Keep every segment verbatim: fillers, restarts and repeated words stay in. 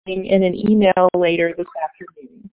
in an email later this afternoon.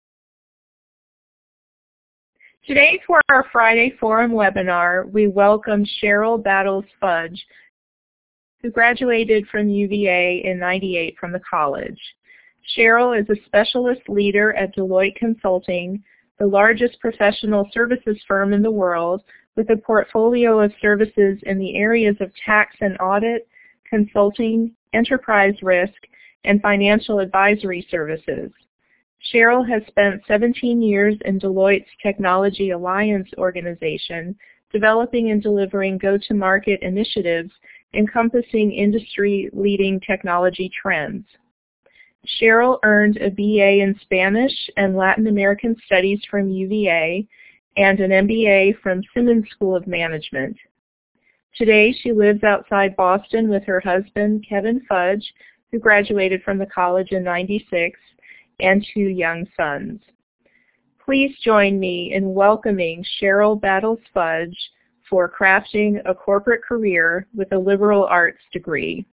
Today, for our Friday Forum webinar, we welcome Cheryl Battles Fudge, who graduated from U V A in ninety-eight from the college. Cheryl is a specialist leader at Deloitte Consulting, the largest professional services firm in the world, with a portfolio of services in the areas of tax and audit, consulting, enterprise risk, and financial advisory services. Cheryl has spent seventeen years in Deloitte's Technology Alliance organization, developing and delivering go-to-market initiatives encompassing industry-leading technology trends. Cheryl earned a B A in Spanish and Latin American Studies from U V A and an M B A from Simmons School of Management. Today, she lives outside Boston with her husband, Kevin Fudge, who graduated from the college in ninety-six, and two young sons. Please join me in welcoming Cheryl Battles Fudge for crafting a corporate career with a liberal arts degree.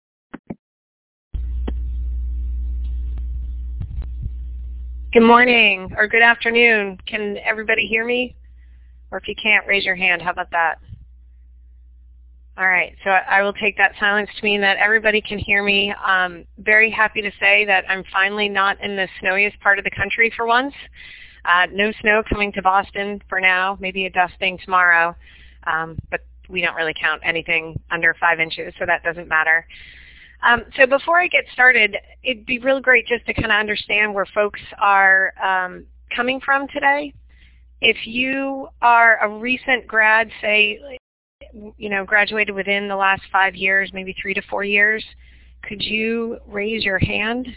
Good morning, or good afternoon. Can everybody hear me? Or if you can't, raise your hand. How about that? All right, so I will take that silence to mean that everybody can hear me. I'm very happy to say that I'm finally not in the snowiest part of the country for once. Uh, no snow coming to Boston for now, maybe a dusting tomorrow, um, but we don't really count anything under five inches, so that doesn't matter. Um, so before I get started, it'd be real great just to kind of understand where folks are um, coming from today. If you are a recent grad, say, you know, graduated within the last five years, maybe three to four years, could you raise your hand?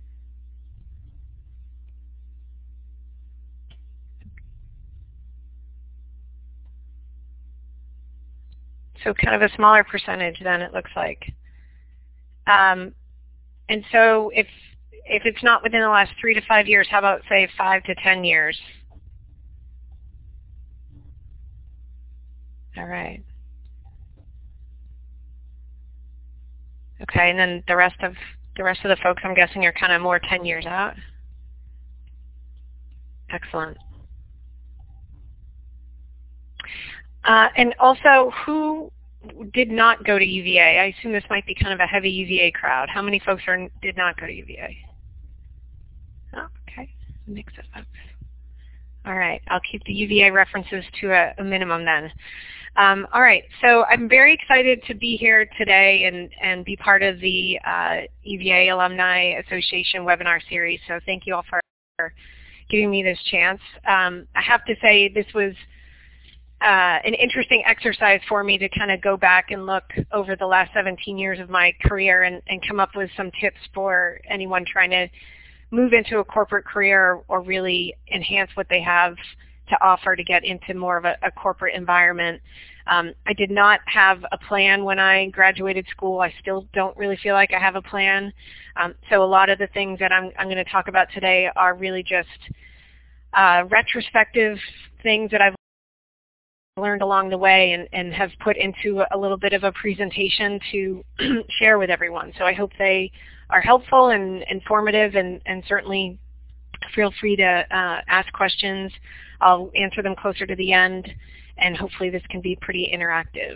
So kind of a smaller percentage than it looks like. Um, and so if if it's not within the last three to five years, how about say five to ten years? All right. Okay, and then the rest of the rest of the folks, I'm guessing, are kind of more ten years out. Excellent. Uh, and also, who did not go to U V A? I assume this might be kind of a heavy U V A crowd. How many folks are did not go to U V A? Oh, okay, a mix of folks. All right, I'll keep the U V A references to a, a minimum then. Um, all right, so I'm very excited to be here today and, and be part of the uh, U V A Alumni Association webinar series. So thank you all for giving me this chance. Um, I have to say this was Uh, an interesting exercise for me to kind of go back and look over the last seventeen years of my career and, and come up with some tips for anyone trying to move into a corporate career or really enhance what they have to offer to get into more of a, a corporate environment. Um, I did not have a plan when I graduated school. I still don't really feel like I have a plan. Um, so a lot of the things that I'm, I'm going to talk about today are really just uh, retrospective things that I've learned along the way and, and have put into a little bit of a presentation to share with everyone. So I hope they are helpful and informative, and, and certainly feel free to uh, ask questions. I'll answer them closer to the end, and hopefully this can be pretty interactive.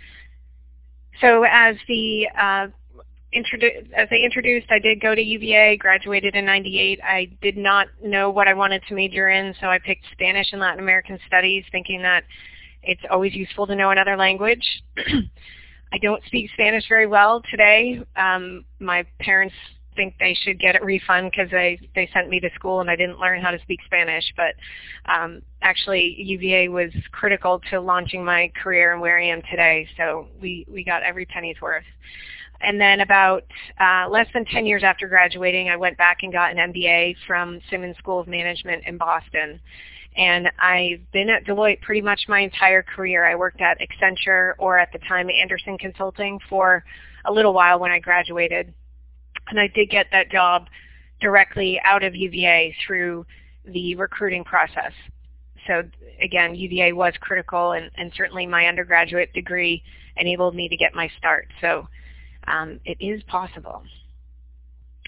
So as the uh, as I introduced, I did go to U V A, graduated in ninety-eight. I did not know what I wanted to major in, so I picked Spanish and Latin American Studies, thinking that it's always useful to know another language. I don't speak Spanish very well today. Um, my parents think they should get a refund because they, they sent me to school and I didn't learn how to speak Spanish. But um, actually, U V A was critical to launching my career and where I am today, so we, we got every penny's worth. And then about uh, less than ten years after graduating, I went back and got an M B A from Simmons School of Management in Boston. And I've been at Deloitte pretty much my entire career. I worked at Accenture, or at the time Anderson Consulting, for a little while when I graduated. And I did get that job directly out of U V A through the recruiting process. So again, U V A was critical, and, and certainly my undergraduate degree enabled me to get my start. So um, it is possible.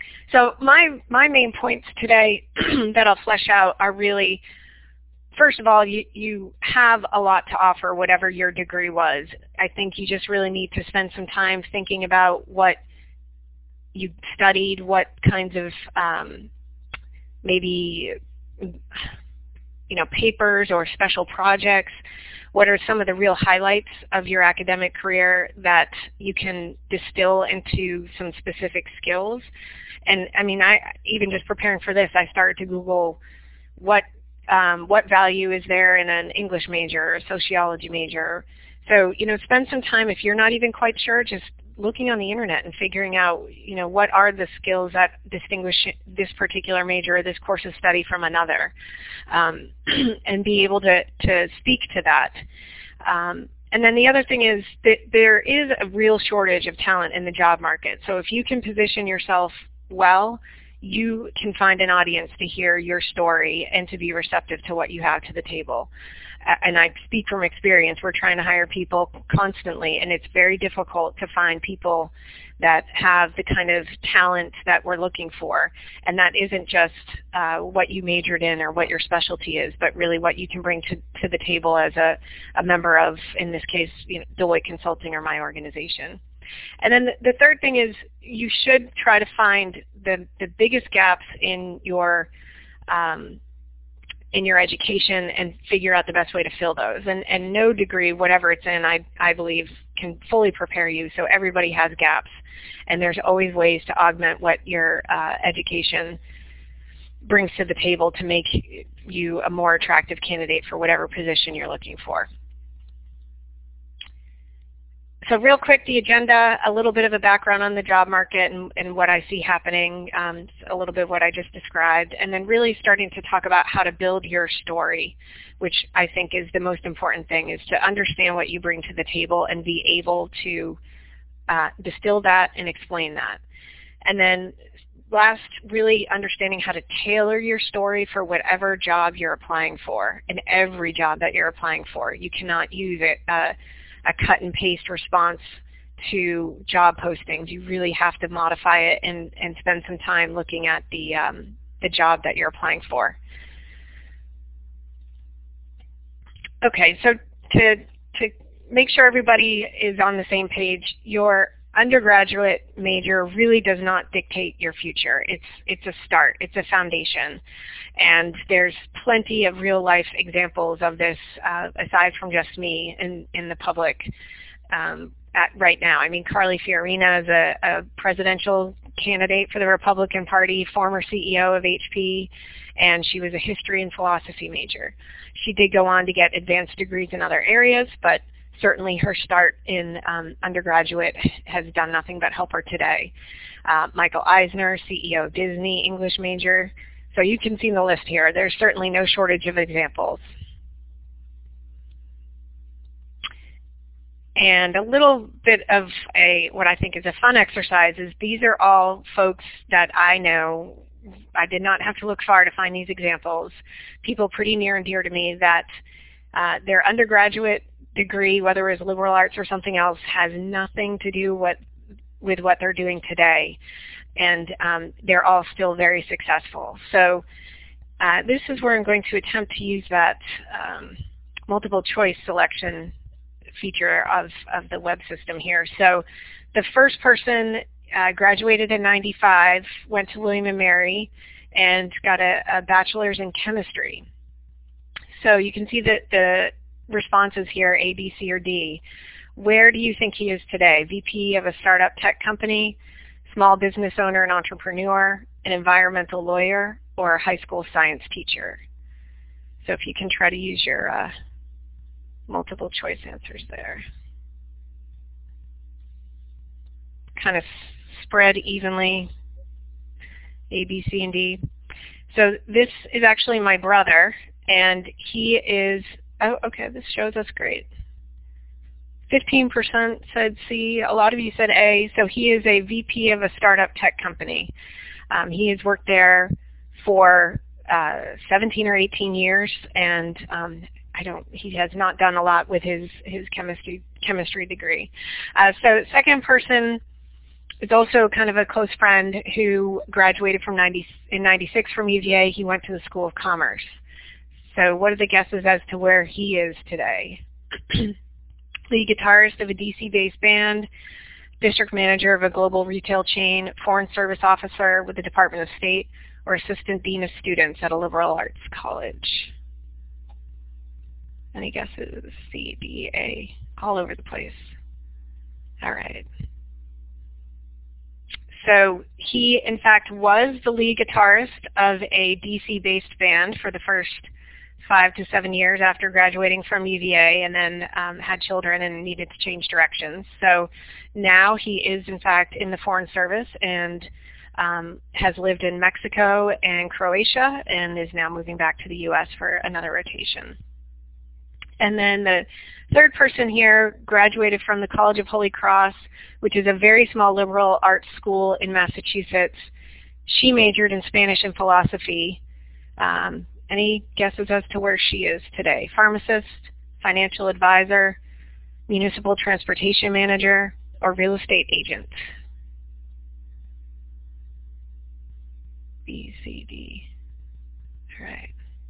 So my, my main points today that I'll flesh out are really, first of all, you, you have a lot to offer, whatever your degree was. I think you just really need to spend some time thinking about what you studied, what kinds of um, maybe you know, papers or special projects. What are some of the real highlights of your academic career that you can distill into some specific skills? And I mean, I even just preparing for this, I started to Google what um, what value is there in an English major or a sociology major. So, you know, spend some time, if you're not even quite sure, just looking on the internet and figuring out, you know, what are the skills that distinguish this particular major or this course of study from another, um, and be able to, to speak to that. Um, and then the other thing is that there is a real shortage of talent in the job market. So if you can position yourself well, you can find an audience to hear your story and to be receptive to what you have to the table. And I speak from experience. We're trying to hire people constantly, and it's very difficult to find people that have the kind of talent that we're looking for. And that isn't just uh, what you majored in or what your specialty is, but really what you can bring to, to the table as a, a member of, in this case, you know, Deloitte Consulting or my organization. And then the, the third thing is you should try to find the, the biggest gaps in your um, in your education and figure out the best way to fill those. And, and no degree, whatever it's in, I, I believe can fully prepare you. So everybody has gaps. And there's always ways to augment what your uh, education brings to the table to make you a more attractive candidate for whatever position you're looking for. So real quick, the agenda, a little bit of a background on the job market and, and what I see happening, um, a little bit of what I just described, and then really starting to talk about how to build your story, which I think is the most important thing, is to understand what you bring to the table and be able to uh, distill that and explain that. And then last, really understanding how to tailor your story for whatever job you're applying for, and every job that you're applying for. You cannot use it. Uh, a cut and paste response to job postings. You really have to modify it and, and spend some time looking at the, um, the job that you're applying for. Okay, so to, to make sure everybody is on the same page, your undergraduate major really does not dictate your future. It's, it's a start. It's a foundation. And there's plenty of real-life examples of this, uh, aside from just me in, in the public um, at right now. I mean, Carly Fiorina is a, a presidential candidate for the Republican Party, former C E O of H P, and she was a history and philosophy major. She did go on to get advanced degrees in other areas, but certainly her start in um, undergraduate has done nothing but help her today. Uh, Michael Eisner, C E O of Disney, English major. So you can see the list here. There's certainly no shortage of examples. And a little bit of a what I think is a fun exercise is these are all folks that I know. I did not have to look far to find these examples. People pretty near and dear to me that uh, their undergraduate degree, whether it was liberal arts or something else, has nothing to do what, with what they're doing today. And um, they're all still very successful. So uh, this is where I'm going to attempt to use that um, multiple choice selection feature of, of the web system here. So the first person uh, graduated in ninety-five, went to William and Mary, and got a, a bachelor's in chemistry. So you can see that the responses here, A, B, C, or D. Where do you think he is today? V P of a startup tech company, small business owner and entrepreneur, an environmental lawyer, or a high school science teacher? So if you can try to use your uh, multiple choice answers there. Kind of spread evenly, A, B, C, and D. So this is actually my brother, and he is, oh, okay, this shows us great. fifteen percent said C. A lot of you said A. So he is a V P of a startup tech company. Um, he has worked there for uh, seventeen or eighteen years, and um, I don't. He has not done a lot with his his chemistry chemistry degree. Uh, so second person is also kind of a close friend who graduated from ninety, in ninety-six from U V A. He went to the School of Commerce. So what are the guesses as to where he is today? Lead guitarist of a D C-based band, district manager of a global retail chain, foreign service officer with the Department of State, or assistant dean of students at a liberal arts college. Any guesses? C, D, A, all over the place. All right. So he, in fact, was the lead guitarist of a D C-based band for the first five to seven years after graduating from U V A, and then um, had children and needed to change directions. So now he is, in fact, in the Foreign Service and um, has lived in Mexico and Croatia and is now moving back to the U S for another rotation. And then the third person here graduated from the College of Holy Cross, which is a very small liberal arts school in Massachusetts. She majored in Spanish and philosophy. Um, any guesses as to where she is today? Pharmacist, financial advisor, municipal transportation manager, or real estate agent? B, C, D. All right.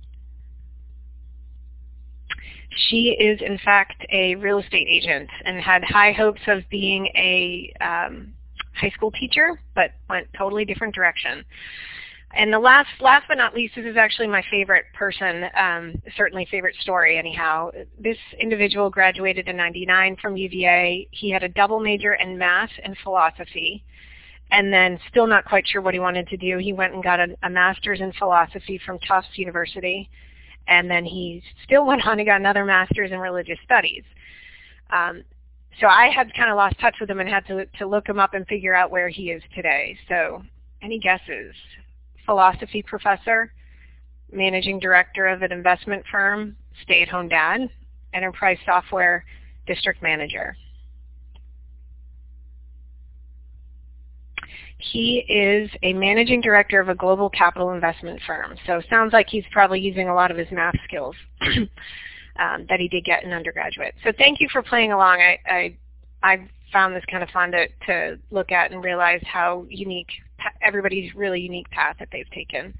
She is, in fact, a real estate agent and had high hopes of being a um, high school teacher, but went totally different direction. And the last, last but not least, this is actually my favorite person, um, certainly favorite story anyhow. This individual graduated in ninety-nine from U V A. He had a double major in math and philosophy, and then still not quite sure what he wanted to do. He went and got a, a master's in philosophy from Tufts University. And then he still went on and got another master's in religious studies. Um, so I had kind of lost touch with him and had to, to look him up and figure out where he is today. So any guesses? Philosophy professor, managing director of an investment firm, stay-at-home dad, enterprise software district manager. He is a managing director of a global capital investment firm. So it sounds like he's probably using a lot of his math skills um, that he did get in undergraduate. So thank you for playing along. I, I, I found this kind of fun to, to look at and realize how unique, everybody's really unique path that they've taken.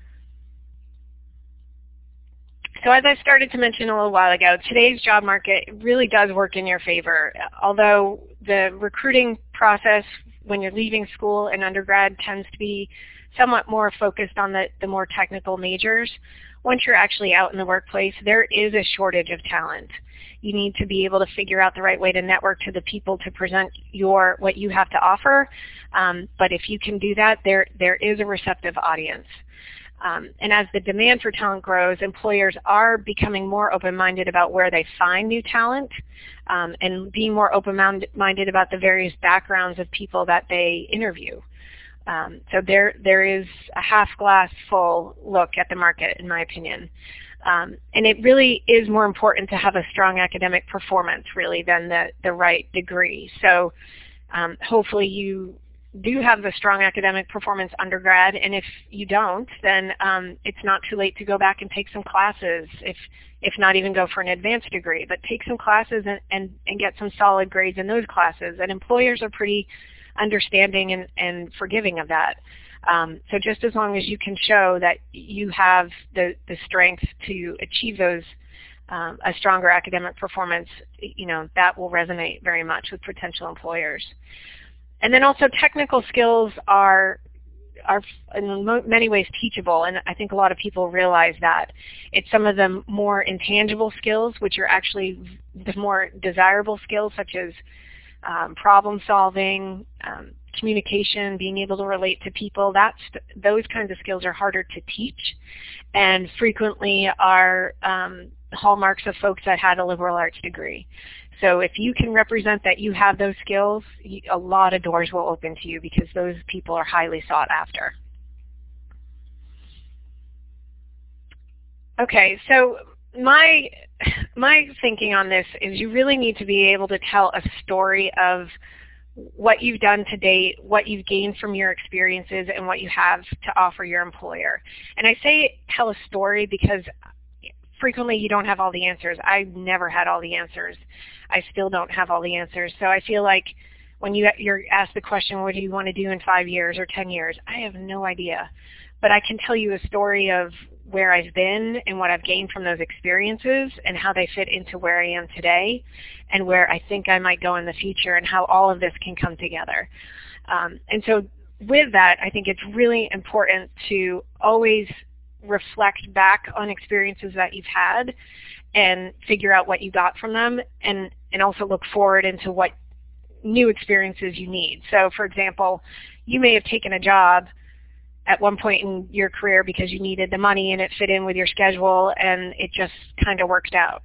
So as I started to mention a little while ago, today's job market really does work in your favor. Although the recruiting process when you're leaving school and undergrad tends to be somewhat more focused on the, the more technical majors, once you're actually out in the workplace, there is a shortage of talent. You need to be able to figure out the right way to network to the people to present your what you have to offer. Um, but if you can do that, there there is a receptive audience. Um, and as the demand for talent grows, employers are becoming more open-minded about where they find new talent um, and being more open-minded about the various backgrounds of people that they interview. Um, so there, there is a half-glass full look at the market, in my opinion. Um, and it really is more important to have a strong academic performance, really, than the, the right degree. So um, hopefully you do have the strong academic performance undergrad, and if you don't, then um, it's not too late to go back and take some classes, if if not even go for an advanced degree, but take some classes and, and, and get some solid grades in those classes. And employers are pretty understanding and, and forgiving of that. Um, so just as long as you can show that you have the, the strength to achieve those, um, a stronger academic performance, you know, that will resonate very much with potential employers. And then also technical skills are are in many ways teachable, and I think a lot of people realize that. It's some of the more intangible skills, which are actually the more desirable skills, such as um, problem solving, um, communication, being able to relate to people. That's, those kinds of skills are harder to teach and frequently are um, hallmarks of folks that had a liberal arts degree. So if you can represent that you have those skills, a lot of doors will open to you because those people are highly sought after. Okay, so my, my thinking on this is you really need to be able to tell a story of what you've done to date, what you've gained from your experiences, and what you have to offer your employer. And I say tell a story because frequently you don't have all the answers. I've never had all the answers. I still don't have all the answers. So I feel like when you, you're asked the question, what do you want to do in five years or ten years? I have no idea. But I can tell you a story of where I've been and what I've gained from those experiences and how they fit into where I am today and where I think I might go in the future and how all of this can come together. Um, and so with that, I think it's really important to always reflect back on experiences that you've had and figure out what you got from them, and, and also look forward into what new experiences you need. So for example, you may have taken a job at one point in your career because you needed the money and it fit in with your schedule and it just kind of worked out.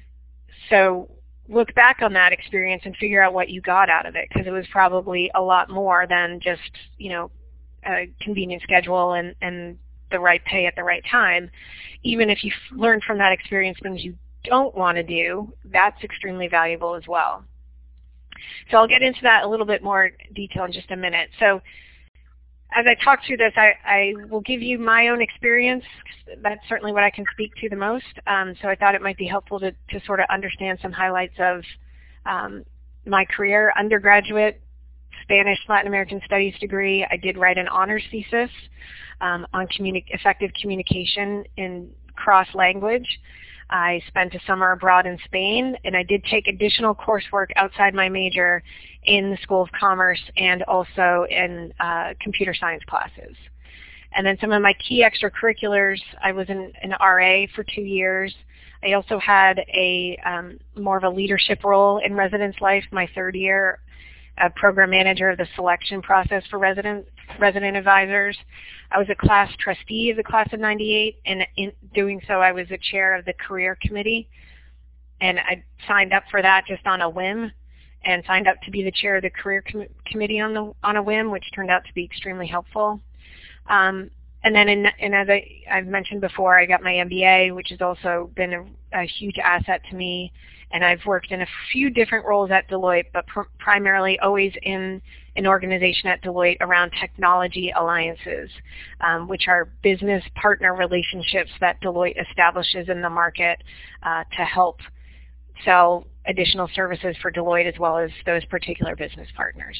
So look back on that experience and figure out what you got out of it, because it was probably a lot more than just, you know, a convenient schedule and, and the right pay at the right time. Even if you learned from that experience things you don't want to do, that's extremely valuable as well. So I'll get into that a little bit more detail in just a minute. So as I talk through this, I, I will give you my own experience. That's certainly what I can speak to the most. Um, so I thought it might be helpful to, to sort of understand some highlights of um, my career. Undergraduate Spanish Latin American Studies degree. I did write an honors thesis um, on communi- effective communication in cross-language. I spent a summer abroad in Spain, and I did take additional coursework outside my major in the School of Commerce and also in uh, computer science classes. And then some of my key extracurriculars, I was in an R A for two years. I also had a um, more of a leadership role in residence life my third year, a program manager of the selection process for resident, resident advisors. I was a class trustee of the class of ninety-eight, and in doing so I was the chair of the career committee. And I signed up for that just on a whim, and signed up to be the chair of the career com committee on, the, on a whim, which turned out to be extremely helpful. Um, and then, in, and as I, I've mentioned before, I got my M B A, which has also been a, a huge asset to me. And I've worked in a few different roles at Deloitte, but pr primarily always in an organization at Deloitte around technology alliances, um, which are business partner relationships that Deloitte establishes in the market uh, to help sell additional services for Deloitte as well as those particular business partners.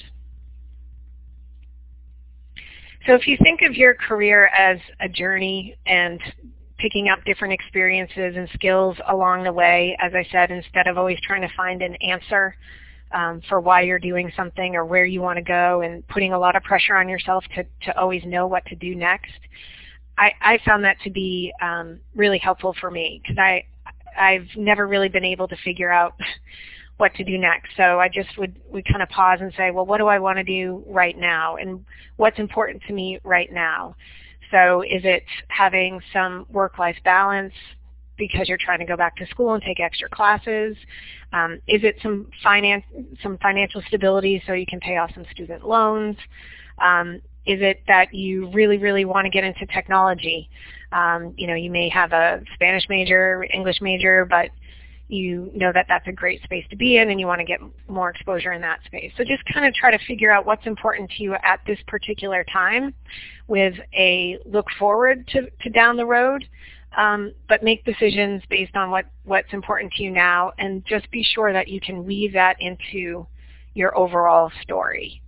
So if you think of your career as a journey and picking up different experiences and skills along the way, as I said, instead of always trying to find an answer um, for why you're doing something or where you want to go and putting a lot of pressure on yourself to, to always know what to do next, I, I found that to be um, really helpful for me, because I, I've never really been able to figure out what to do next. So I just would, would kind of pause and say, well, what do I want to do right now? And what's important to me right now? So is it having some work-life balance because you're trying to go back to school and take extra classes? Um, is it some finance, some financial stability so you can pay off some student loans? Um, is it that you really, really want to get into technology? Um, you know, you may have a Spanish major, English major, but you know that that's a great space to be in and you want to get more exposure in that space. So just kind of try to figure out what's important to you at this particular time with a look forward to, to down the road, um, but make decisions based on what, what's important to you now, and just be sure that you can weave that into your overall story.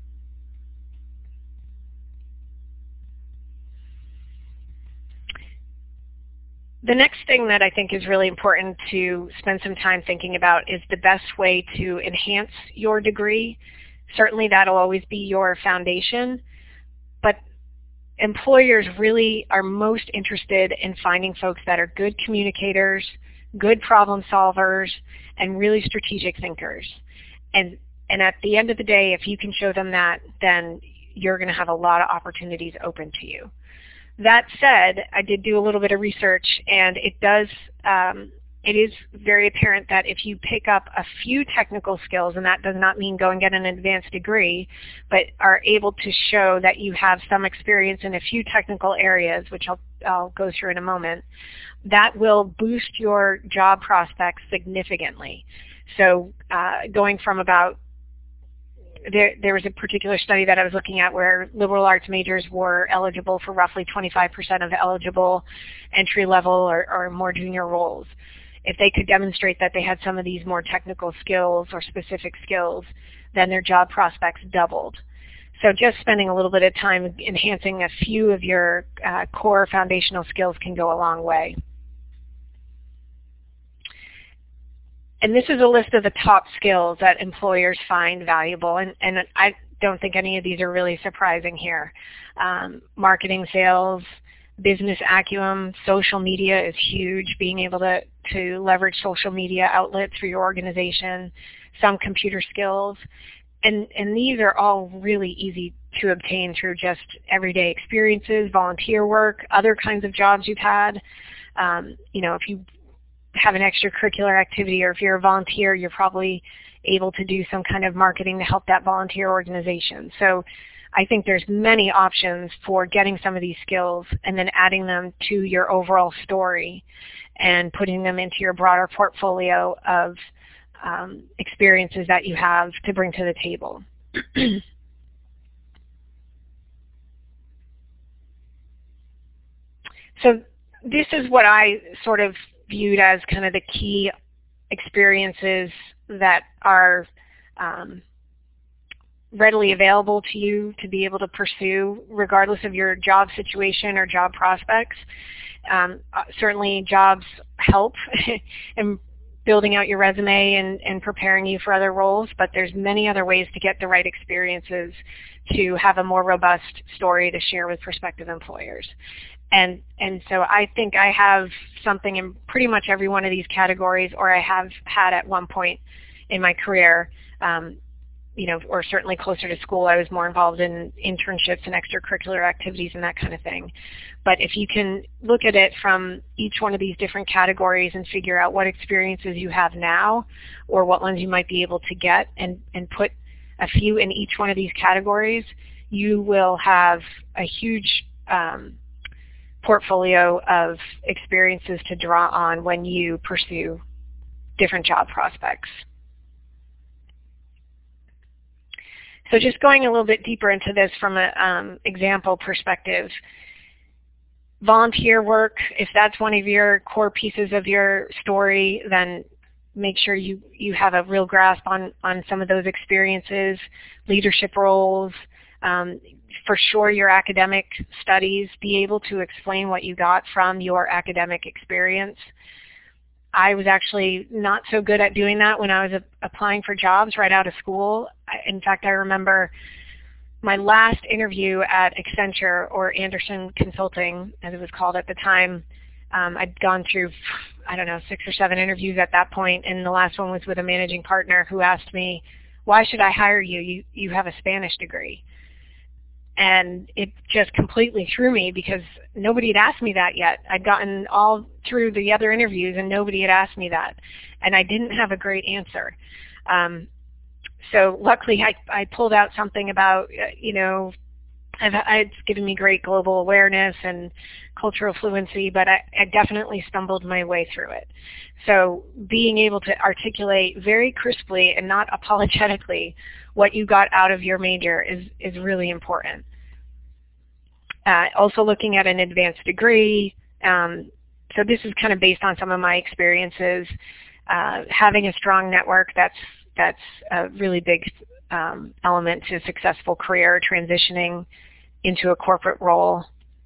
The next thing that I think is really important to spend some time thinking about is the best way to enhance your degree. Certainly that'll always be your foundation, but employers really are most interested in finding folks that are good communicators, good problem solvers, and really strategic thinkers. And, and at the end of the day, if you can show them that, then you're going to have a lot of opportunities open to you. That said, I did do a little bit of research, and it does, um, it is very apparent that if you pick up a few technical skills, and that does not mean go and get an advanced degree, but are able to show that you have some experience in a few technical areas, which I'll, I'll go through in a moment, that will boost your job prospects significantly. So uh, going from about There, there was a particular study that I was looking at where liberal arts majors were eligible for roughly twenty-five percent of eligible entry-level or, or more junior roles. if they could demonstrate that they had some of these more technical skills or specific skills, then their job prospects doubled. So just spending a little bit of time enhancing a few of your uh, core foundational skills can go a long way. And this is a list of the top skills that employers find valuable, and, and I don't think any of these are really surprising here. Um, marketing, sales, business acumen, social media is huge, being able to, to leverage social media outlets for your organization, some computer skills, and, and these are all really easy to obtain through just everyday experiences, volunteer work, other kinds of jobs you've had. Um, you know, if you have an extracurricular activity or if you're a volunteer, you're probably able to do some kind of marketing to help that volunteer organization. So I think there's many options for getting some of these skills and then adding them to your overall story and putting them into your broader portfolio of um, experiences that you have to bring to the table. So this is what I sort of viewed as kind of the key experiences that are um, readily available to you to be able to pursue regardless of your job situation or job prospects. Um, certainly jobs help in building out your resume and, and preparing you for other roles, but there's many other ways to get the right experiences to have a more robust story to share with prospective employers. And, and so I think I have something in pretty much every one of these categories, or I have had at one point in my career, um, you know, or certainly closer to school, I was more involved in internships and extracurricular activities and that kind of thing. But if you can look at it from each one of these different categories and figure out what experiences you have now or what ones you might be able to get and, and put a few in each one of these categories, you will have a huge um, portfolio of experiences to draw on when you pursue different job prospects. So just going a little bit deeper into this from an um, example perspective, volunteer work, if that's one of your core pieces of your story, then make sure you, you have a real grasp on, on some of those experiences, leadership roles, um, for sure your academic studies, be able to explain what you got from your academic experience. I was actually not so good at doing that when I was a, applying for jobs right out of school. I, in fact, I remember my last interview at Accenture, or Anderson Consulting, as it was called at the time. Um, I'd gone through, I don't know, six or seven interviews at that point, and the last one was with a managing partner who asked me, "Why should I hire you? You, you have a Spanish degree." And it just completely threw me because nobody had asked me that yet. I'd gotten all through the other interviews and nobody had asked me that. And I didn't have a great answer. Um, so luckily I, I pulled out something about, you know, I've, it's given me great global awareness and cultural fluency, but I, I definitely stumbled my way through it. So being able to articulate very crisply and not apologetically what you got out of your major is, is really important. Uh, also looking at an advanced degree. Um, so this is kind of based on some of my experiences. Uh, having a strong network, that's, that's a really big um, element to a successful career, transitioning into a corporate role.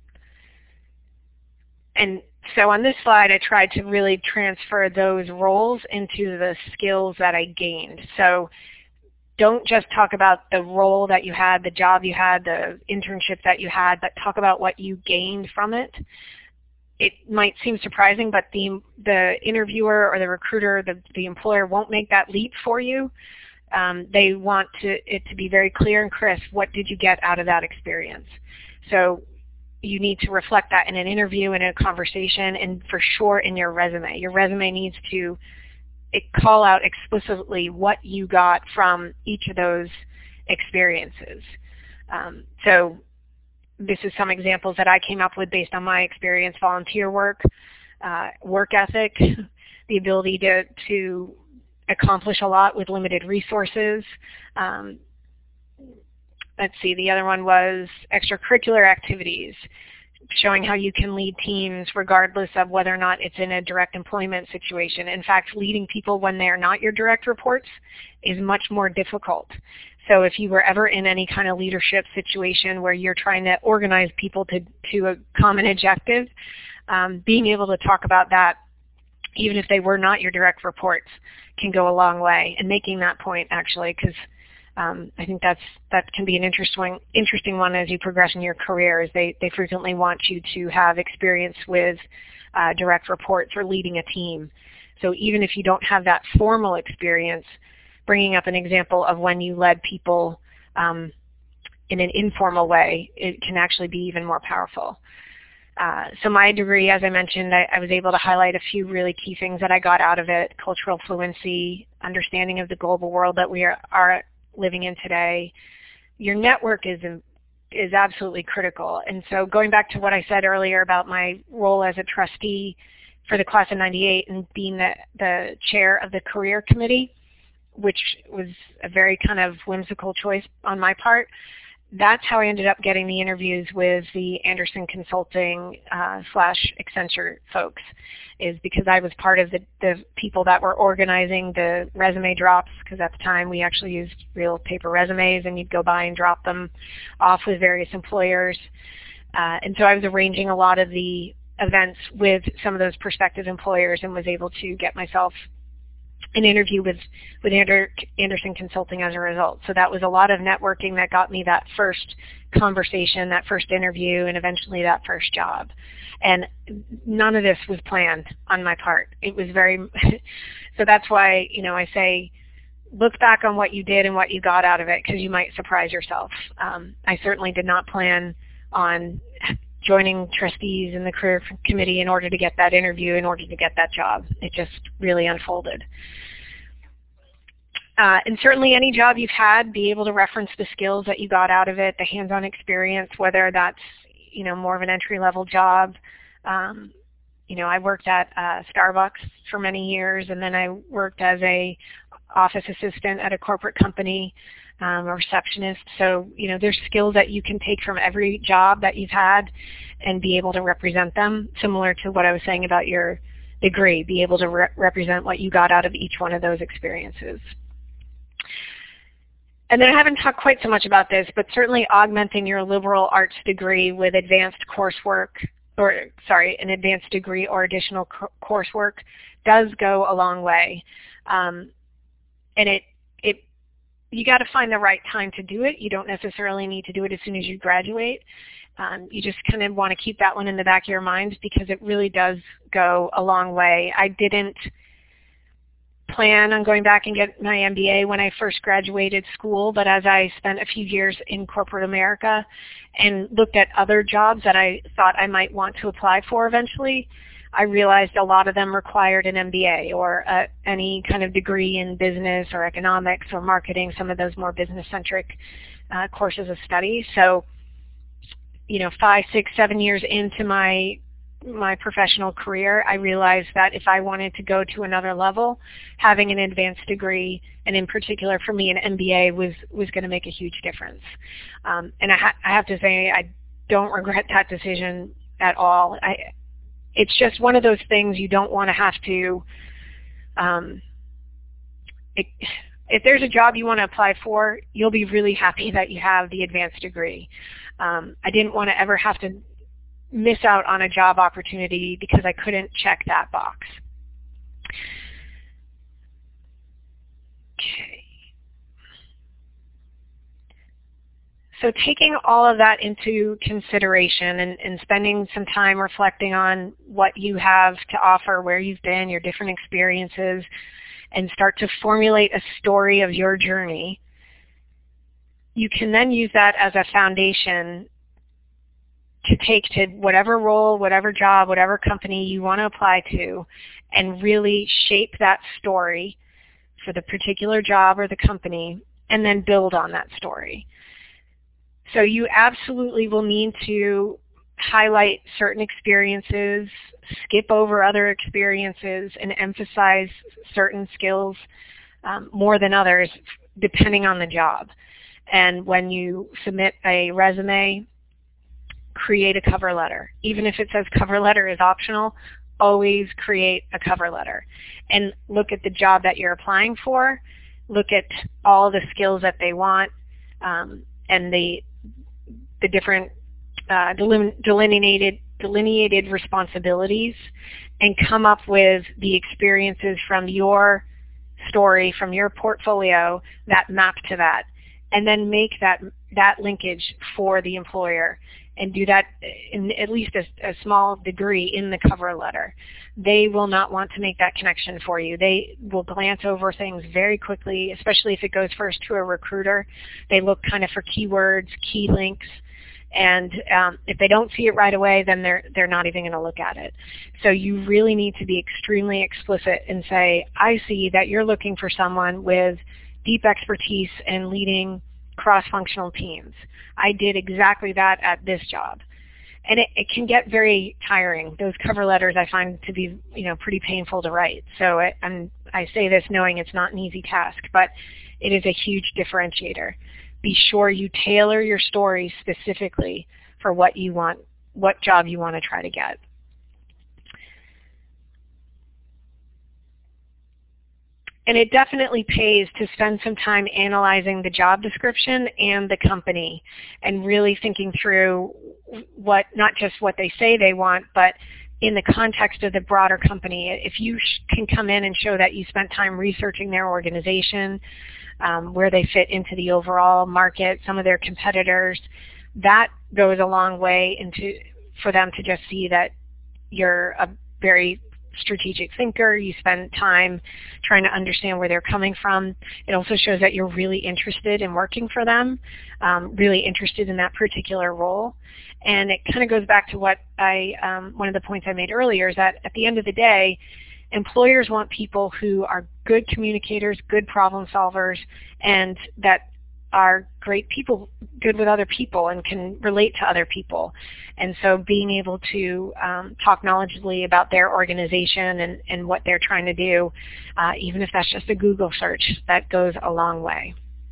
And so on this slide, I tried to really transfer those roles into the skills that I gained. So don't just talk about the role that you had, the job you had, the internship that you had, but talk about what you gained from it. It might seem surprising, but the, the interviewer or the recruiter, the, the employer won't make that leap for you. Um, they want to, it to be very clear and crisp, what did you get out of that experience? So you need to reflect that in an interview, in a conversation, and for sure in your resume. Your resume needs to it call out explicitly what you got from each of those experiences. Um, so this is some examples that I came up with based on my experience: volunteer work, uh, work ethic, the ability to, to accomplish a lot with limited resources. Um, let's see, the other one was extracurricular activities, showing how you can lead teams regardless of whether or not it's in a direct employment situation. In fact, leading people when they're not your direct reports is much more difficult. So if you were ever in any kind of leadership situation where you're trying to organize people to, to a common objective, um, being able to talk about that, even if they were not your direct reports, can go a long way. And making that point, actually, because um, I think that's that can be an interesting interesting one as you progress in your career. Is they they frequently want you to have experience with uh, direct reports or leading a team. So even if you don't have that formal experience, bringing up an example of when you led people um, in an informal way, it can actually be even more powerful. Uh, so my degree, as I mentioned, I, I was able to highlight a few really key things that I got out of it: cultural fluency, understanding of the global world that we are, are living in today. Your network is is absolutely critical. And so going back to what I said earlier about my role as a trustee for the class of ninety-eight and being the, the chair of the career committee, which was a very kind of whimsical choice on my part, that's how I ended up getting the interviews with the Andersen Consulting uh, slash Accenture folks, is because I was part of the, the people that were organizing the resume drops, because at the time we actually used real paper resumes and you'd go by and drop them off with various employers. Uh, and so I was arranging a lot of the events with some of those prospective employers and was able to get myself an interview with, with Ander, Andersen Consulting as a result. So that was a lot of networking that got me that first conversation, that first interview, and eventually that first job. And none of this was planned on my part. It was very, so that's why, you know, I say, look back on what you did and what you got out of it, because you might surprise yourself. Um, I certainly did not plan on joining trustees in the career committee in order to get that interview, in order to get that job. It just really unfolded. Uh, and certainly any job you've had, be able to reference the skills that you got out of it, the hands-on experience, whether that's, you know, more of an entry-level job. Um, you know, I worked at uh, Starbucks for many years, and then I worked as a office assistant at a corporate company, um, a receptionist. So, you know, there's skills that you can take from every job that you've had and be able to represent them, similar to what I was saying about your degree, be able to re- represent what you got out of each one of those experiences. And then I haven't talked quite so much about this, but certainly augmenting your liberal arts degree with advanced coursework, or sorry, an advanced degree or additional co- coursework does go a long way. Um, and it, it, you got to find the right time to do it. You don't necessarily need to do it as soon as you graduate. Um, you just kind of want to keep that one in the back of your mind, because it really does go a long way. I didn't plan on going back and get my M B A when I first graduated school, but as I spent a few years in corporate America and looked at other jobs that I thought I might want to apply for eventually, I realized a lot of them required an M B A or uh, any kind of degree in business or economics or marketing, some of those more business-centric uh, courses of study. So, you know, five, six, seven years into my my professional career, I realized that if I wanted to go to another level, having an advanced degree, and in particular for me an M B A, was, was going to make a huge difference. Um, and I, ha I have to say I don't regret that decision at all. I, it's just one of those things you don't want to have to, um, it, if there's a job you want to apply for, you'll be really happy that you have the advanced degree. Um, I didn't want to ever have to miss out on a job opportunity because I couldn't check that box. Okay. So taking all of that into consideration and, and spending some time reflecting on what you have to offer, where you've been, your different experiences, and start to formulate a story of your journey, you can then use that as a foundation to take to whatever role, whatever job, whatever company you want to apply to, and really shape that story for the particular job or the company, and then build on that story. So you absolutely will need to highlight certain experiences, skip over other experiences, and emphasize certain skills um, more than others, depending on the job. And when you submit a resume, create a cover letter. Even if it says cover letter is optional, always create a cover letter. And look at the job that you're applying for. Look at all the skills that they want um, and the, the different uh, delineated, delineated responsibilities, and come up with the experiences from your story, from your portfolio that map to that. And then make that, that linkage for the employer, and do that in at least a, a small degree in the cover letter. They will not want to make that connection for you. They will glance over things very quickly, especially if it goes first to a recruiter. They look kind of for keywords, key links, and um, if they don't see it right away, then they're, they're not even going to look at it. So you really need to be extremely explicit and say, I see that you're looking for someone with deep expertise in leading cross-functional teams. I did exactly that at this job. And it, it can get very tiring. Those cover letters I find to be, you know, pretty painful to write. So I, I'm, I say this knowing it's not an easy task, but it is a huge differentiator. Be sure you tailor your story specifically for what you want, what job you want to try to get. And it definitely pays to spend some time analyzing the job description and the company, and really thinking through what, not just what they say they want, but in the context of the broader company. If you can come in and show that you spent time researching their organization, um, where they fit into the overall market, some of their competitors, that goes a long way into for them to just see that you're a very strategic thinker. You spend time trying to understand where they're coming from. It also shows that you're really interested in working for them, um, really interested in that particular role. And it kind of goes back to what I, um, one of the points I made earlier, is that at the end of the day, employers want people who are good communicators, good problem solvers, and that are great people, good with other people, and can relate to other people. And so being able to um, talk knowledgeably about their organization and, and what they're trying to do, uh, even if that's just a Google search, that goes a long way.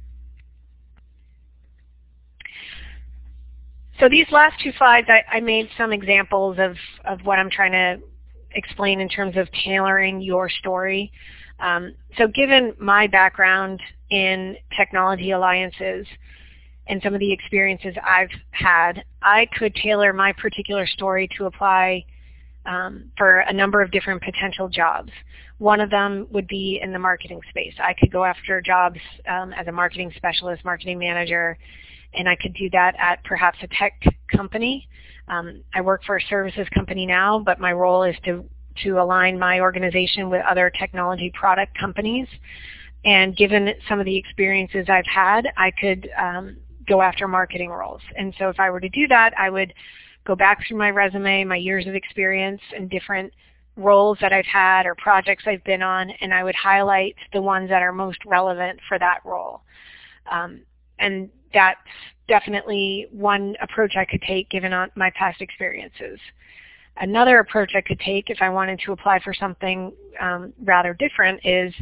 So these last two slides, I, I made some examples of, of what I'm trying to explain in terms of tailoring your story. Um, so given my background in technology alliances and some of the experiences I've had, I could tailor my particular story to apply um, for a number of different potential jobs. One of them would be in the marketing space. I could go after jobs um, as a marketing specialist, marketing manager, and I could do that at perhaps a tech company. Um, I work for a services company now, but my role is to to align my organization with other technology product companies. And given some of the experiences I've had, I could um, go after marketing roles. And so if I were to do that, I would go back through my resume, my years of experience and different roles that I've had or projects I've been on, and I would highlight the ones that are most relevant for that role. Um, and that's definitely one approach I could take given on my past experiences. Another approach I could take if I wanted to apply for something um, rather different is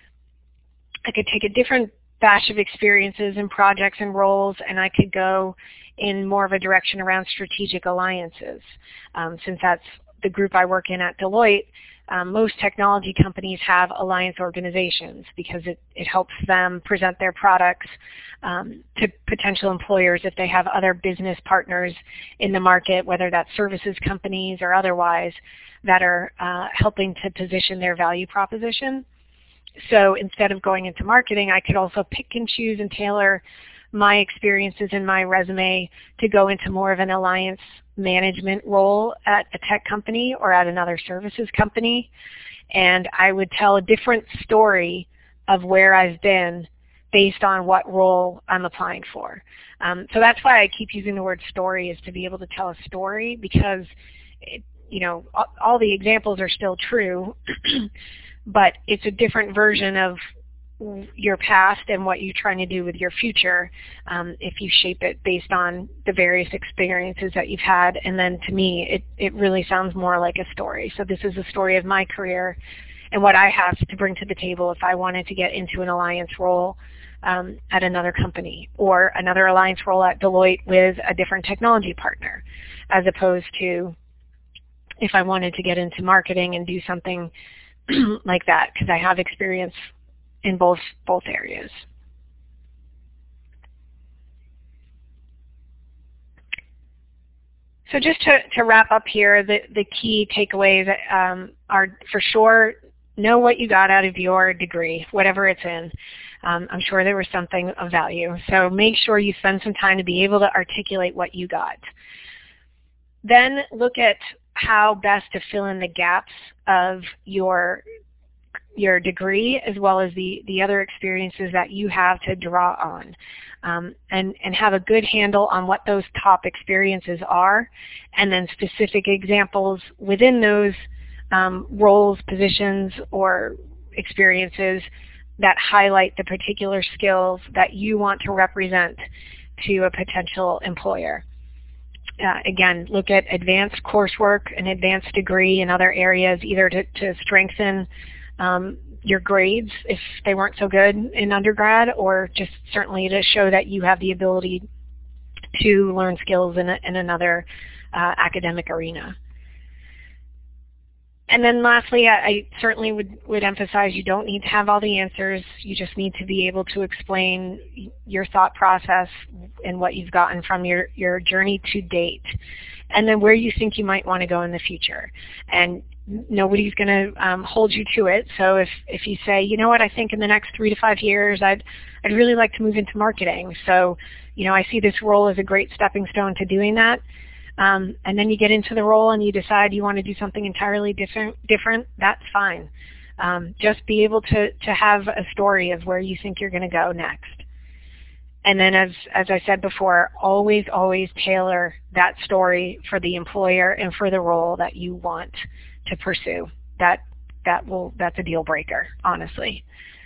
I could take a different batch of experiences and projects and roles, and I could go in more of a direction around strategic alliances. Um, since that's the group I work in at Deloitte, um, most technology companies have alliance organizations because it, it helps them present their products um, to potential employers if they have other business partners in the market, whether that's services companies or otherwise, that are uh, helping to position their value proposition. So instead of going into marketing, I could also pick and choose and tailor my experiences in my resume to go into more of an alliance management role at a tech company or at another services company. And I would tell a different story of where I've been based on what role I'm applying for. Um, so that's why I keep using the word story, is to be able to tell a story, because it, you know, all, all the examples are still true, but it's a different version of your past and what you're trying to do with your future um, if you shape it based on the various experiences that you've had. And then to me, it, it really sounds more like a story. So this is a story of my career and what I have to bring to the table if I wanted to get into an alliance role um, at another company, or another alliance role at Deloitte with a different technology partner, as opposed to if I wanted to get into marketing and do something like that, because I have experience in both both areas. So just to, to wrap up here, the, the key takeaways um, are, for sure, know what you got out of your degree, whatever it's in. Um, I'm sure there was something of value. So make sure you spend some time to be able to articulate what you got. Then look at how best to fill in the gaps of your your degree, as well as the, the other experiences that you have to draw on. Um, and, and have a good handle on what those top experiences are, and then specific examples within those um, roles, positions, or experiences that highlight the particular skills that you want to represent to a potential employer. Uh, again, look at advanced coursework and advanced degree in other areas, either to, to strengthen um, your grades if they weren't so good in undergrad, or just certainly to show that you have the ability to learn skills in, a, in another uh, academic arena. And then lastly, I, I certainly would, would emphasize you don't need to have all the answers. You just need to be able to explain your thought process and what you've gotten from your, your journey to date, and then where you think you might want to go in the future. And nobody's going to um, hold you to it. So if, if you say, you know what, I think in the next three to five years, I'd, I'd really like to move into marketing. So, you know, I see this role as a great stepping stone to doing that. Um, and then you get into the role and you decide you want to do something entirely different, different that's fine. Um, just be able to, to have a story of where you think you're going to go next. And then as, as I said before, always, always tailor that story for the employer and for the role that you want to pursue. That, that will, that's a deal breaker, honestly.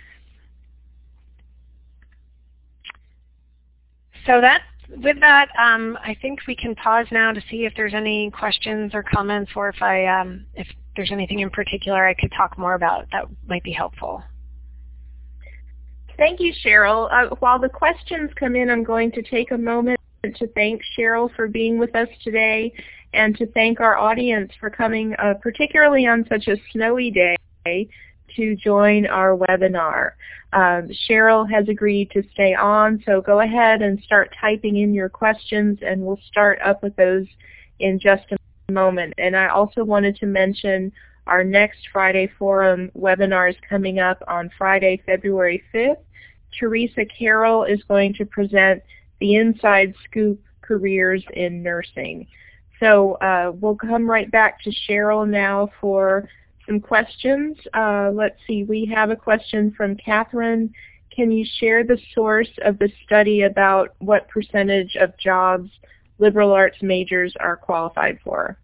So that, with that, um, I think we can pause now to see if there's any questions or comments, or if I, um, if there's anything in particular I could talk more about that might be helpful. Thank you, Cheryl. Uh, while the questions come in, I'm going to take a moment to thank Cheryl for being with us today, and to thank our audience for coming, uh, particularly on such a snowy day, to join our webinar. Um, Cheryl has agreed to stay on, so go ahead and start typing in your questions, and we'll start up with those in just a moment. And I also wanted to mention our next Friday Forum webinar is coming up on Friday, February fifth. Teresa Carroll is going to present the Inside Scoop Careers in Nursing. So uh, we'll come right back to Cheryl now for some questions. Uh, let's see, we have a question from Catherine. Can you share the source of the study about what percentage of jobs liberal arts majors are qualified for?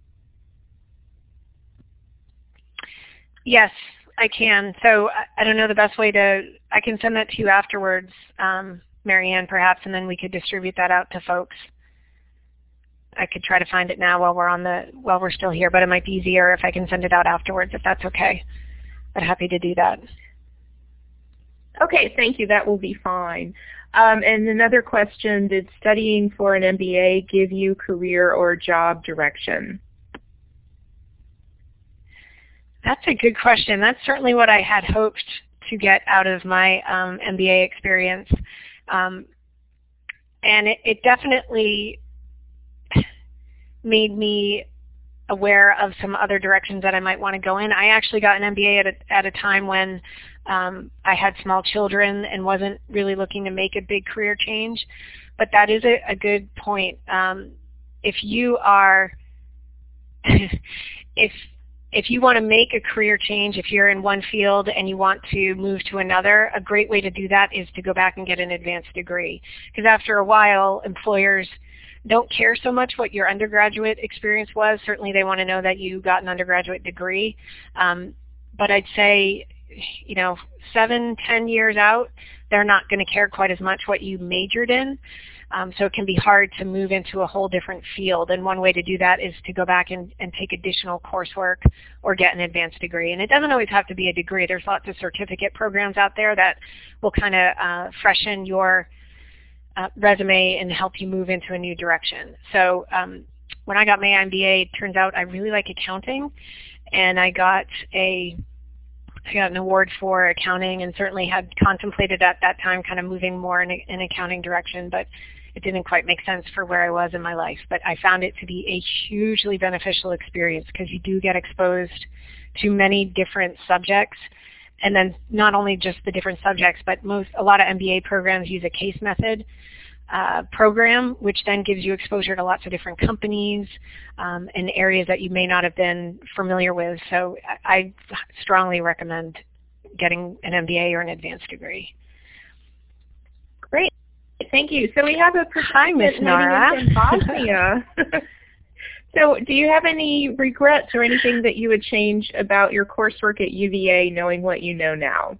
Yes, I can. So I don't know the best way to, I can send that to you afterwards, um, Marianne, perhaps, and then we could distribute that out to folks. I could try to find it now while we're on the while we're still here, but it might be easier if I can send it out afterwards, if that's okay. I'm happy to do that. Okay, thank you. That will be fine. Um, and another question, did studying for an M B A give you career or job direction? That's a good question. That's certainly what I had hoped to get out of my um, M B A experience. Um, and it, it definitely made me aware of some other directions that I might want to go in. I actually got an M B A at a, at a time when um, I had small children and wasn't really looking to make a big career change. But that is a, a good point. Um, if you are, if if you want to make a career change, if you're in one field and you want to move to another, a great way to do that is to go back and get an advanced degree. Because after a while, employers don't care so much what your undergraduate experience was. Certainly they want to know that you got an undergraduate degree. Um, but I'd say, you know, seven, ten years out, they're not going to care quite as much what you majored in. Um, so it can be hard to move into a whole different field. And one way to do that is to go back and, and take additional coursework or get an advanced degree. And it doesn't always have to be a degree. There's lots of certificate programs out there that will kind of uh, freshen your uh, resume and help you move into a new direction. So um, when I got my M B A, it turns out I really like accounting, and I got a I got an award for accounting, and certainly had contemplated at that time kind of moving more in an accounting direction, but it didn't quite make sense for where I was in my life. But I found it to be a hugely beneficial experience because you do get exposed to many different subjects, and then not only just the different subjects, but most a lot of M B A programs use a case method Uh, program, which then gives you exposure to lots of different companies um, and areas that you may not have been familiar with. So I, I strongly recommend getting an M B A or an advanced degree. Great. Thank you. So we have a Hi, Miss Nara. in Bosnia. So do you have any regrets or anything that you would change about your coursework at U V A knowing what you know now?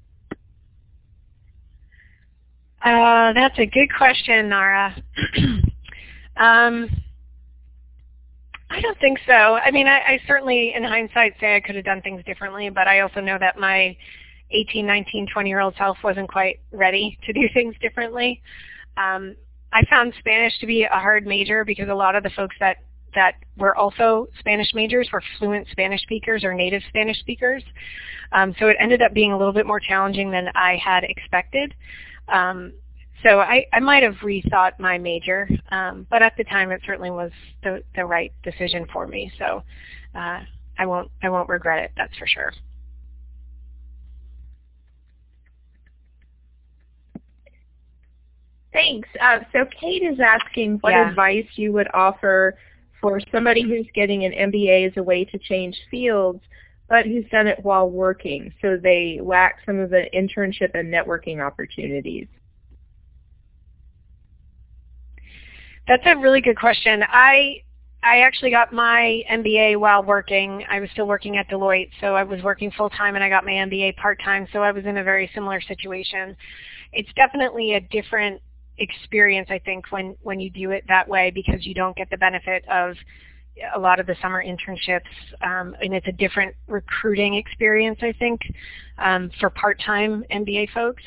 Uh, that's a good question, Nara. um, I don't think so. I mean, I, I certainly, in hindsight, say I could have done things differently, but I also know that my eighteen, nineteen, twenty-year-old self wasn't quite ready to do things differently. Um, I found Spanish to be a hard major because a lot of the folks that, that were also Spanish majors were fluent Spanish speakers or native Spanish speakers. Um, so it ended up being a little bit more challenging than I had expected. Um, so I, I might have rethought my major, um, but at the time it certainly was the, the right decision for me. So uh, I won't I won't regret it. That's for sure. Thanks. Uh, so Kate is asking what yeah. advice you would offer for somebody who's getting an M B A as a way to change fields, but who's done it while working, so they lack some of the internship and networking opportunities. That's a really good question. I I actually got my M B A while working. I was still working at Deloitte, so I was working full-time, and I got my M B A part-time, so I was in a very similar situation. It's definitely a different experience, I think, when, when you do it that way, because you don't get the benefit of a lot of the summer internships, um, and it's a different recruiting experience, I think, um, for part-time M B A folks.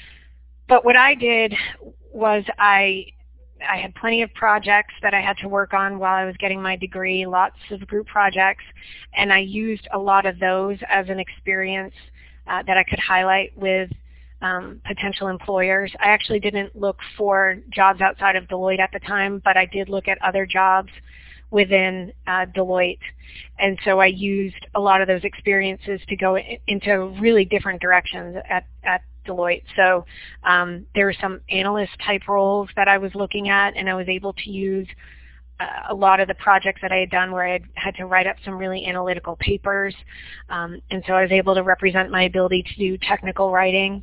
But what I did was I I had plenty of projects that I had to work on while I was getting my degree, lots of group projects, and I used a lot of those as an experience uh, that I could highlight with um, potential employers. I actually didn't look for jobs outside of Deloitte at the time, but I did look at other jobs within uh, Deloitte. And so I used a lot of those experiences to go in, into really different directions at, at Deloitte. So um, there were some analyst type roles that I was looking at, and I was able to use uh, a lot of the projects that I had done where I had, had to write up some really analytical papers. Um, and so I was able to represent my ability to do technical writing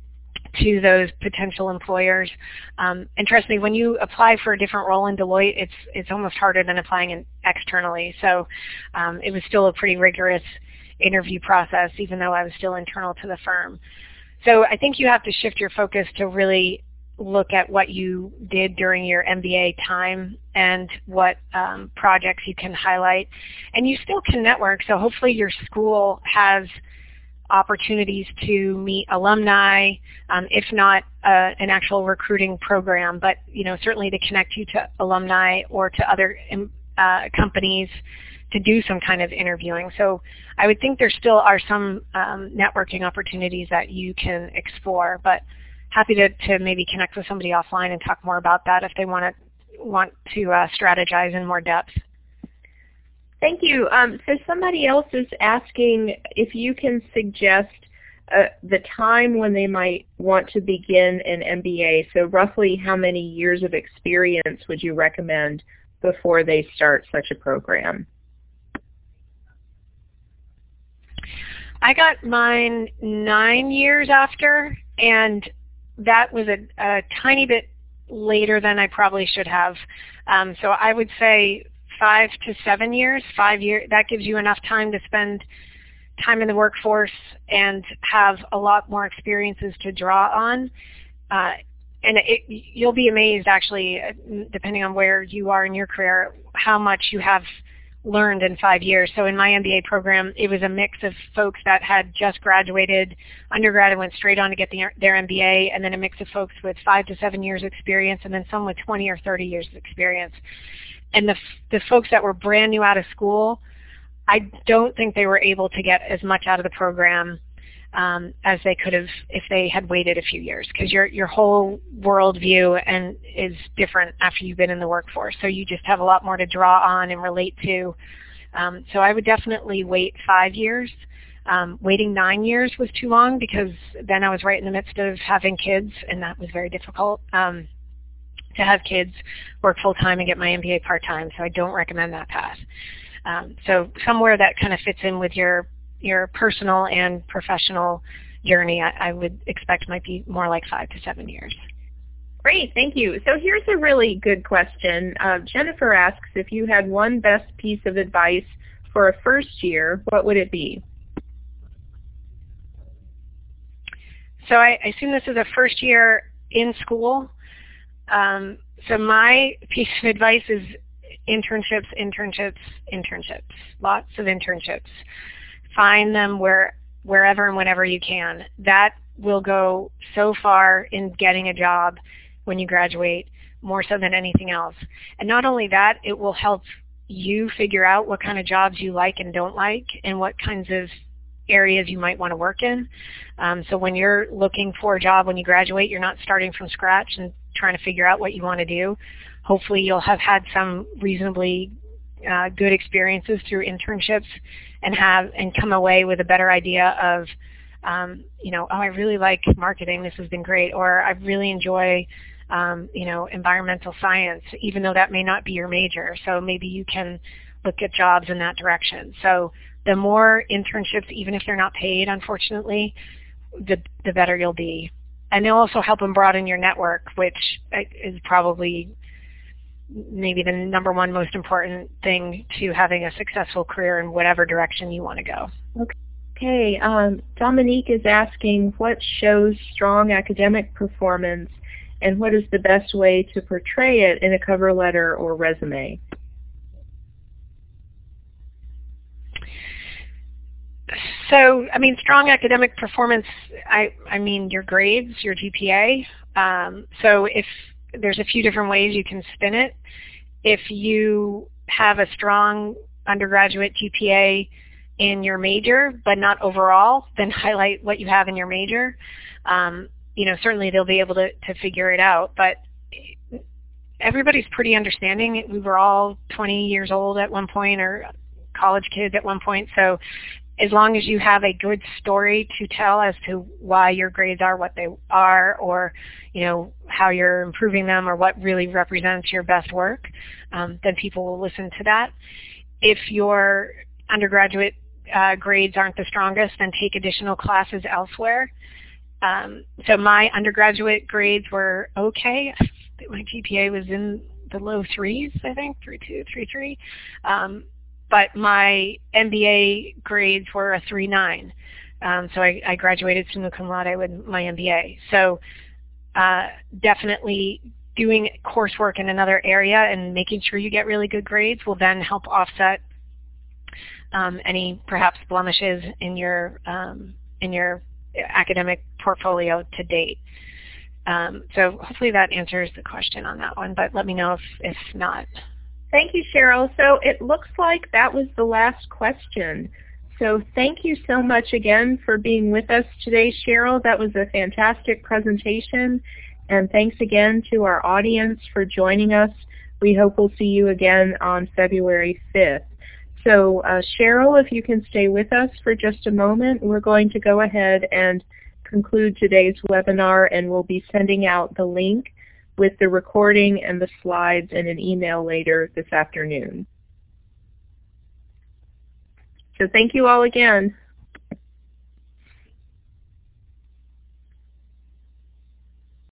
to those potential employers. Um, and trust me, when you apply for a different role in Deloitte, it's it's almost harder than applying in externally. So um, it was still a pretty rigorous interview process, even though I was still internal to the firm. So I think you have to shift your focus to really look at what you did during your M B A time and what um, projects you can highlight. And you still can network, so hopefully your school has opportunities to meet alumni, um, if not uh, an actual recruiting program, but you know, certainly to connect you to alumni or to other uh, companies to do some kind of interviewing. So I would think there still are some um, networking opportunities that you can explore, but happy to, to maybe connect with somebody offline and talk more about that if they want to want to uh, strategize in more depth. Thank you. Um, so somebody else is asking if you can suggest uh, the time when they might want to begin an M B A. So roughly how many years of experience would you recommend before they start such a program? I got mine nine years after, and that was a, a tiny bit later than I probably should have. Um, so I would say five to seven years, five years, that gives you enough time to spend time in the workforce and have a lot more experiences to draw on. Uh, and it, you'll be amazed, actually, depending on where you are in your career, how much you have learned in five years. So in my M B A program, it was a mix of folks that had just graduated undergrad and went straight on to get the, their M B A, and then a mix of folks with five to seven years experience, and then some with twenty or thirty years of experience. And the, the folks that were brand new out of school, I don't think they were able to get as much out of the program um, as they could have if they had waited a few years, because your your whole worldview and is different after you've been in the workforce. So you just have a lot more to draw on and relate to. Um, so I would definitely wait five years. Um, waiting nine years was too long, because then I was right in the midst of having kids, and that was very difficult um, to have kids, work full-time, and get my M B A part-time. So I don't recommend that path. Um, so somewhere that kind of fits in with your your personal and professional journey, I, I would expect might be more like five to seven years. Great, thank you. So here's a really good question. Uh, Jennifer asks, if you had one best piece of advice for a first year, what would it be? So I, I assume this is a first year in school. Um, so my piece of advice is internships, internships, internships, lots of internships. Find them where, wherever and whenever you can. That will go so far in getting a job when you graduate, more so than anything else. And not only that, it will help you figure out what kind of jobs you like and don't like, and what kinds of areas you might want to work in. Um, so when you're looking for a job when you graduate, you're not starting from scratch and trying to figure out what you want to do. Hopefully you'll have had some reasonably uh, good experiences through internships and have and come away with a better idea of, um, you know, oh, I really like marketing, this has been great, or I really enjoy, um, you know, environmental science, even though that may not be your major. So maybe you can look at jobs in that direction. So the more internships, even if they're not paid, unfortunately, the, the better you'll be. And they'll also help them broaden your network, which is probably maybe the number one most important thing to having a successful career in whatever direction you want to go. Okay, um, Dominique is asking, what shows strong academic performance, and what is the best way to portray it in a cover letter or resume? So, I mean, strong academic performance, I, I mean your grades, your G P A. Um, so if there's a few different ways you can spin it. If you have a strong undergraduate G P A in your major, but not overall, then highlight what you have in your major. Um, you know, certainly they'll be able to, to figure it out, but everybody's pretty understanding. We were all twenty years old at one point, or college kids at one point, so as long as you have a good story to tell as to why your grades are what they are, or you know how you're improving them, or what really represents your best work, um, then people will listen to that. If your undergraduate uh, grades aren't the strongest, then take additional classes elsewhere. Um, so my undergraduate grades were okay. My G P A was in the low threes, I think, three two, three three. Um, but my M B A grades were a three nine. Um, so I, I graduated summa cum laude with my M B A. So uh, definitely doing coursework in another area and making sure you get really good grades will then help offset um, any perhaps blemishes in your um, in your academic portfolio to date. Um, so hopefully that answers the question on that one, but let me know if, if not. Thank you, Cheryl. So it looks like that was the last question. So thank you so much again for being with us today, Cheryl. That was a fantastic presentation. And thanks again to our audience for joining us. We hope we'll see you again on February fifth. So uh, Cheryl, if you can stay with us for just a moment, we're going to go ahead and conclude today's webinar, and we'll be sending out the link with the recording and the slides in an email later this afternoon. So thank you all again.